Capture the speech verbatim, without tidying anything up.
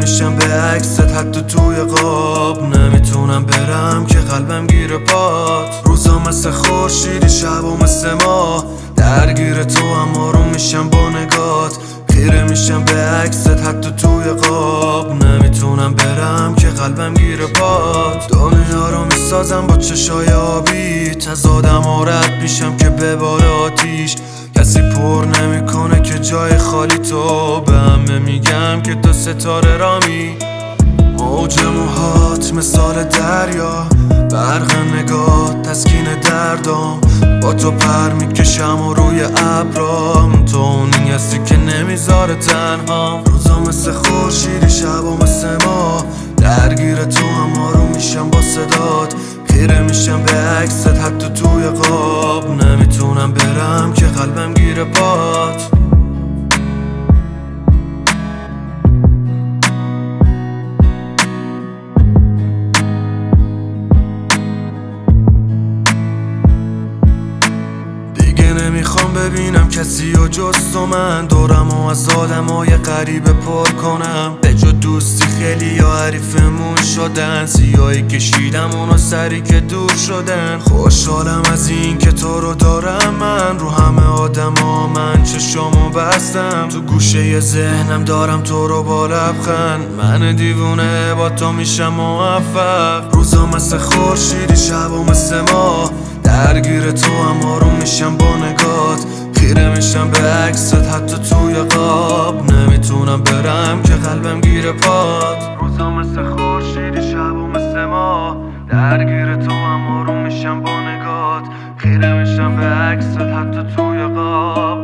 میشم به عکست حتی توی قاب. نمیتونم برم که قلبم گیر پات. روزا مثل خورشیدی شبا مثل ماه، درگیر تو هم آروم میشم با نگات. خیره میشم به عکست حتی توی قاب. نمیتونم برم که قلبم گیر پات. دنیا رو میسازم با چشای آبی، تزادم و رد میشم که بباره آتیش. کسی پر نمیکنه که جای خالی تو. به همه میگم که تو ستاره رامی. موج موهات مثال دریا، برق نگاه تسکین دردام. با تو پر میکشم و روی ابرام. تو اونی هستی که نمیذاره تنها. روزا مثل خورشیدی شبا مثل ما، درگیر تو هم آروم میشم با صدات. خیره میشم به عکست حتی توی قاب. نمیتونم برم که قلبم گیر پات. نمیخوام ببینم کسی و جز تو. من دورم و از آدمای غریبه پر کنم. به جا دوستی خیلی یا حریفمون شدن. سیاهی کشیدم اونو سری که دور شدن. خوشحالم از این که تو رو دارم من. رو همه آدم ها من چشامو بستم. تو گوشه ذهنم دارم تو رو با لبخند. من دیوونه با تو میشم موفق. روزا مثل خورشیدی شبا مثل ما، درگیر تو هم آروم میشم با نگات. خیره میشم به عکست حتی توی قاب. نمیتونم برم که قلبم گیر پات. روزا مثل خورشیدی شبا مثل ما، درگیر تو هم آروم میشم با نگات. خیره میشم به عکست حتی توی قاب.